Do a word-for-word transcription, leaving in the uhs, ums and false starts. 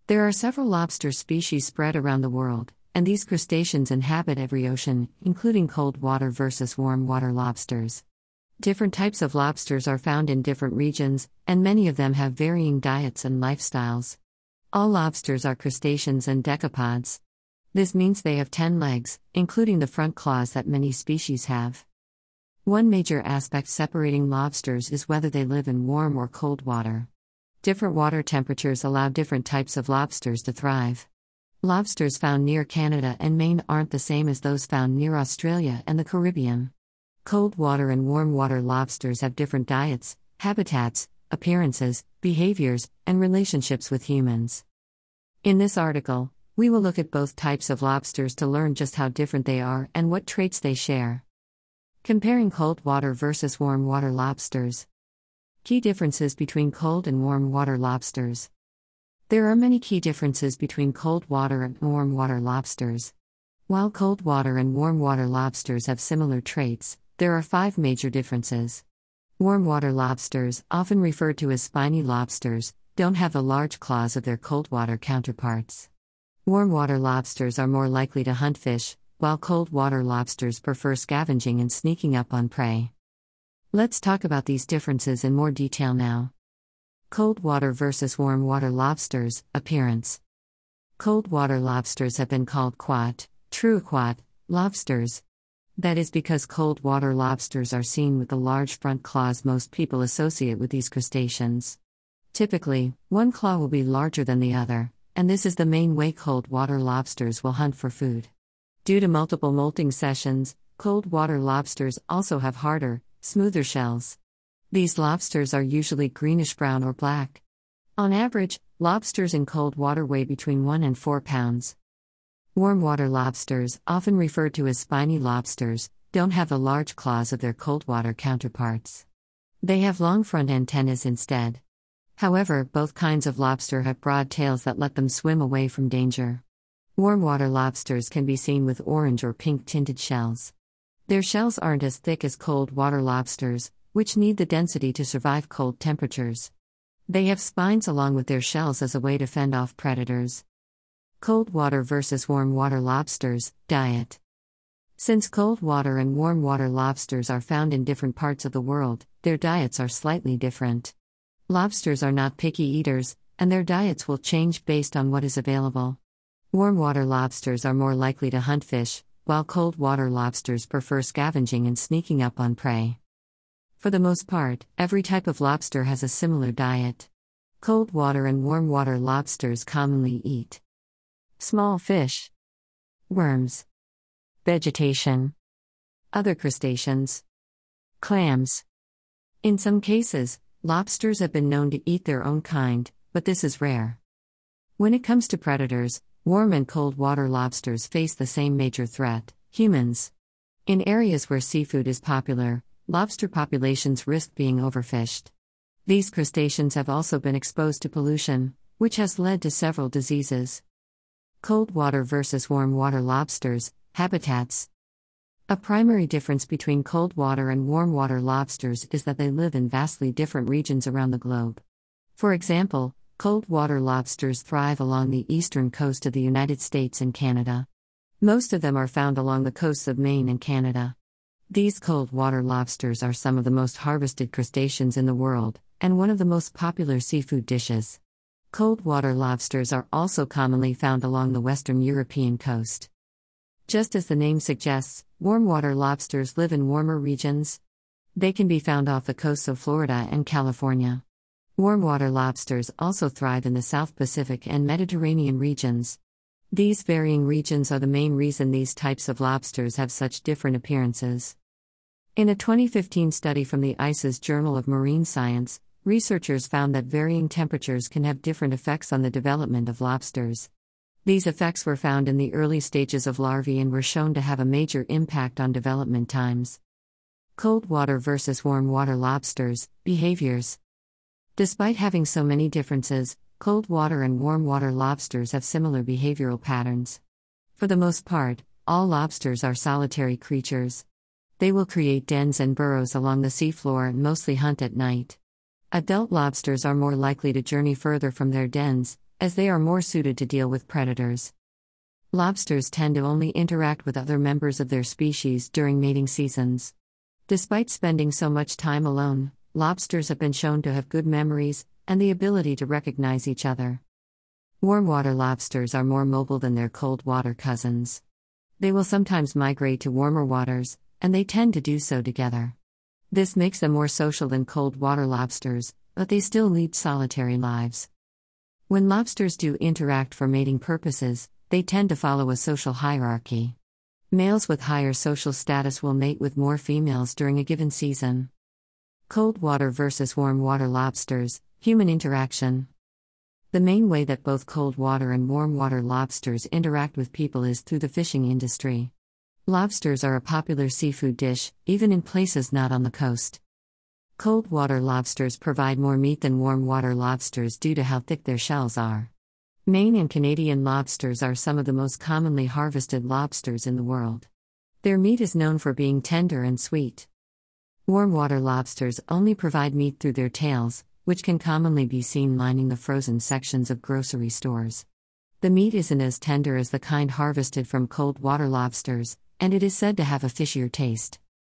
There are several lobster species spread around the world, and these crustaceans inhabit every ocean, including cold water versus warm water lobsters. Different types of lobsters are found in different regions, and many of them have varying diets and lifestyles. All lobsters are crustaceans and decapods. This means they have ten legs, including the front claws that many species have. One major aspect separating lobsters is whether they live in warm or cold water. Different water temperatures allow different types of lobsters to thrive. Lobsters found near Canada and Maine aren't the same as those found near Australia and the Caribbean. Cold water and warm water lobsters have different diets, habitats, appearances, behaviors, and relationships with humans. In this article, we will look at both types of lobsters to learn just how different they are and what traits they share. Comparing cold water versus warm water lobsters. Key differences between cold and warm water lobsters. There are many key differences between cold water and warm water lobsters. While cold water and warm water lobsters have similar traits, there are five major differences. Warm water lobsters, often referred to as spiny lobsters, don't have the large claws of their cold water counterparts. Warm water lobsters are more likely to hunt fish, while cold water lobsters prefer scavenging and sneaking up on prey. Let's talk about these differences in more detail now. Cold water versus warm water lobsters. Appearance. Cold water lobsters have been called quat, true quat, lobsters. That is because cold water lobsters are seen with the large front claws most people associate with these crustaceans. Typically, one claw will be larger than the other, and this is the main way cold water lobsters will hunt for food. Due to multiple molting sessions, cold water lobsters also have harder, smoother shells. These lobsters are usually greenish-brown or black. On average, lobsters in cold water weigh between one and four pounds. Warm water lobsters, often referred to as spiny lobsters, don't have the large claws of their cold water counterparts. They have long front antennas instead. However, both kinds of lobster have broad tails that let them swim away from danger. Warm water lobsters can be seen with orange or pink tinted shells. Their shells aren't as thick as cold water lobsters, which need the density to survive cold temperatures. They have spines along with their shells as a way to fend off predators. Cold water versus warm water lobsters. Diet. Since cold water and warm water lobsters are found in different parts of the world, their diets are slightly different. Lobsters are not picky eaters, and their diets will change based on what is available. Warm water lobsters are more likely to hunt fish, while cold water lobsters prefer scavenging and sneaking up on prey. For the most part, every type of lobster has a similar diet. Cold water and warm water lobsters commonly eat small fish, worms, vegetation, other crustaceans, clams. In some cases, lobsters have been known to eat their own kind, but this is rare. When it comes to predators, warm and cold water lobsters face the same major threat: humans. In areas where seafood is popular, lobster populations risk being overfished. These crustaceans have also been exposed to pollution, which has led to several diseases. Cold water versus warm water lobsters. Habitats. A primary difference between cold water and warm water lobsters is that they live in vastly different regions around the globe. For example, cold water lobsters thrive along the eastern coast of the United States and Canada. Most of them are found along the coasts of Maine and Canada. These cold water lobsters are some of the most harvested crustaceans in the world, and one of the most popular seafood dishes. Cold water lobsters are also commonly found along the western European coast. Just as the name suggests, warm water lobsters live in warmer regions. They can be found off the coasts of Florida and California. Warm water lobsters also thrive in the South Pacific and Mediterranean regions. These varying regions are the main reason these types of lobsters have such different appearances. In a twenty fifteen study from the I C E S Journal of Marine Science, researchers found that varying temperatures can have different effects on the development of lobsters. These effects were found in the early stages of larvae and were shown to have a major impact on development times. Cold water versus warm water lobsters. Behaviors. Despite having so many differences, cold water and warm water lobsters have similar behavioral patterns. For the most part, all lobsters are solitary creatures. They will create dens and burrows along the seafloor and mostly hunt at night. Adult lobsters are more likely to journey further from their dens, as they are more suited to deal with predators. Lobsters tend to only interact with other members of their species during mating seasons. Despite spending so much time alone, lobsters have been shown to have good memories and the ability to recognize each other. Warm water lobsters are more mobile than their cold water cousins. They will sometimes migrate to warmer waters, and they tend to do so together. This makes them more social than cold water lobsters, but they still lead solitary lives. When lobsters do interact for mating purposes, they tend to follow a social hierarchy. Males with higher social status will mate with more females during a given season. Cold water versus warm water lobsters, human interaction. The main way that both cold water and warm water lobsters interact with people is through the fishing industry. Lobsters are a popular seafood dish, even in places not on the coast. Cold water lobsters provide more meat than warm water lobsters due to how thick their shells are. Maine and Canadian lobsters are some of the most commonly harvested lobsters in the world. Their meat is known for being tender and sweet. Warm water lobsters only provide meat through their tails, which can commonly be seen lining the frozen sections of grocery stores. The meat isn't as tender as the kind harvested from cold water lobsters, and it is said to have a fishier taste.